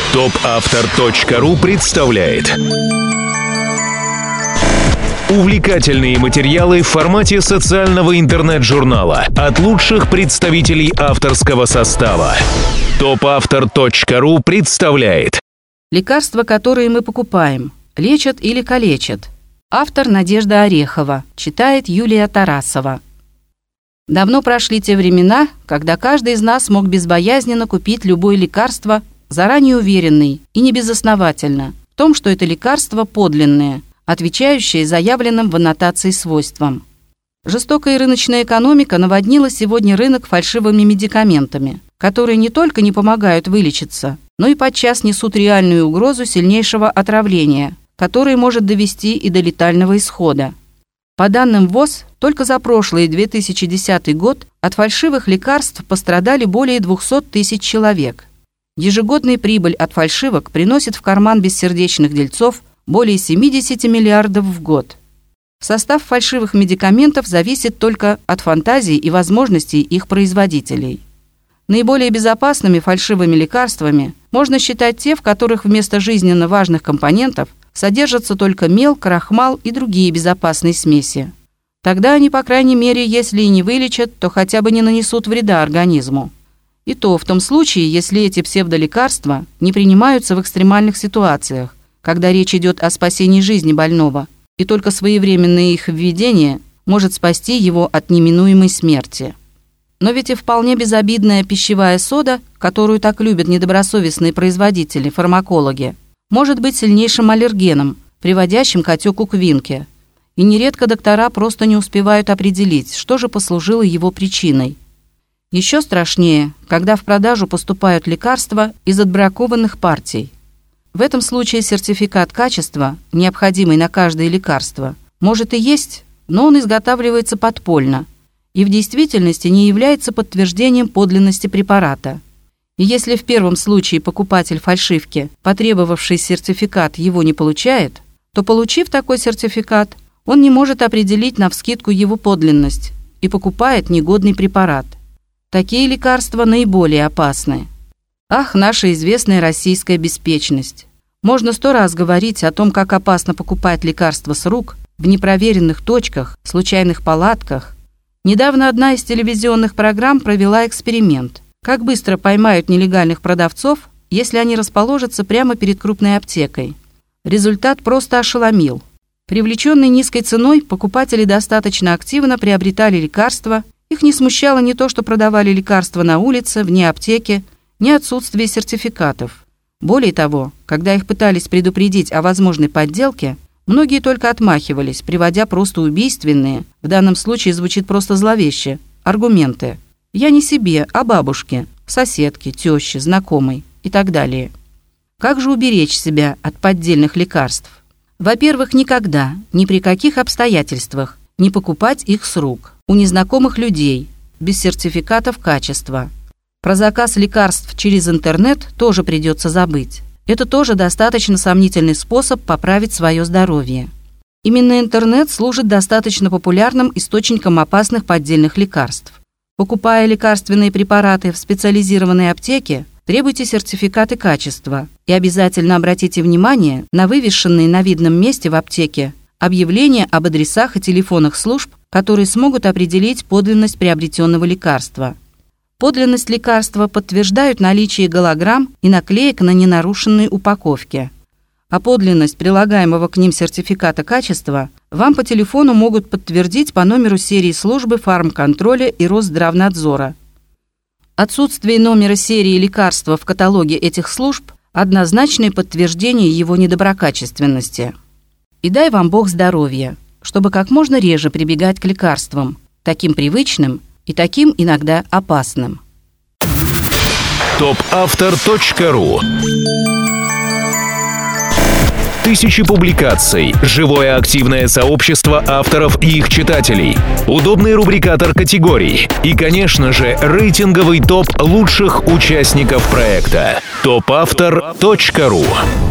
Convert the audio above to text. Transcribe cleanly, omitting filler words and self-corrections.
Топавтор.ру представляет увлекательные материалы в формате социального интернет-журнала от лучших представителей авторского состава. Топавтор.ру представляет лекарства, которые мы покупаем, лечат или калечат. Автор Надежда Орехова, читает Юлия Тарасова. Давно прошли те времена, когда каждый из нас мог безбоязненно купить любое лекарство, заранее уверенный и небезосновательно в том, что это лекарство подлинное, отвечающее заявленным в аннотации свойствам. Жестокая рыночная экономика наводнила сегодня рынок фальшивыми медикаментами, которые не только не помогают вылечиться, но и подчас несут реальную угрозу сильнейшего отравления, которое может довести и до летального исхода. По данным ВОЗ, только за прошлый 2010 год от фальшивых лекарств пострадали более 200 тысяч человек. Ежегодная прибыль от фальшивок приносит в карман бессердечных дельцов более 70 миллиардов в год. Состав фальшивых медикаментов зависит только от фантазии и возможностей их производителей. Наиболее безопасными фальшивыми лекарствами можно считать те, в которых вместо жизненно важных компонентов содержатся только мел, крахмал и другие безопасные смеси. Тогда они, по крайней мере, если и не вылечат, то хотя бы не нанесут вреда организму. И то в том случае, если эти псевдолекарства не принимаются в экстремальных ситуациях, когда речь идет о спасении жизни больного, и только своевременное их введение может спасти его от неминуемой смерти. Но ведь и вполне безобидная пищевая сода, которую так любят недобросовестные производители, фармакологи, может быть сильнейшим аллергеном, приводящим к отеку квинки. И нередко доктора просто не успевают определить, что же послужило его причиной. Еще страшнее, когда в продажу поступают лекарства из отбракованных партий. В этом случае сертификат качества, необходимый на каждое лекарство, может и есть, но он изготавливается подпольно и в действительности не является подтверждением подлинности препарата. И если в первом случае покупатель фальшивки, потребовавший сертификат, его не получает, то, получив такой сертификат, он не может определить навскидку его подлинность и покупает негодный препарат. Такие лекарства наиболее опасны. Ах, наша известная российская беспечность! Можно 100 раз говорить о том, как опасно покупать лекарства с рук, в непроверенных точках, случайных палатках. Недавно одна из телевизионных программ провела эксперимент. Как быстро поймают нелегальных продавцов, если они расположатся прямо перед крупной аптекой. Результат просто ошеломил. Привлеченные низкой ценой, покупатели достаточно активно приобретали лекарства. Их не смущало ни то, что продавали лекарства на улице, вне аптеки, ни отсутствие сертификатов. Более того, когда их пытались предупредить о возможной подделке, многие только отмахивались, приводя просто убийственные, в данном случае звучит просто зловеще, аргументы. «Я не себе, а бабушке, соседке, тёще, знакомой» и так далее. Как же уберечь себя от поддельных лекарств? Во-первых, никогда, ни при каких обстоятельствах не покупать их с рук, у незнакомых людей, без сертификатов качества. Про заказ лекарств через интернет тоже придется забыть. Это тоже достаточно сомнительный способ поправить свое здоровье. Именно интернет служит достаточно популярным источником опасных поддельных лекарств. Покупая лекарственные препараты в специализированной аптеке, требуйте сертификаты качества и обязательно обратите внимание на вывешенные на видном месте в аптеке объявления об адресах и телефонах служб, которые смогут определить подлинность приобретенного лекарства. Подлинность лекарства подтверждают наличие голограмм и наклеек на ненарушенной упаковке. А подлинность прилагаемого к ним сертификата качества вам по телефону могут подтвердить по номеру серии службы фармконтроля и Росздравнадзора. Отсутствие номера серии лекарства в каталоге этих служб – однозначное подтверждение его недоброкачественности. И дай вам Бог здоровья, чтобы как можно реже прибегать к лекарствам, таким привычным и таким иногда опасным. Топавтор.ру. Тысячи публикаций, живое активное сообщество авторов и их читателей, удобный рубрикатор категорий и, конечно же, рейтинговый топ лучших участников проекта. Топавтор.ру.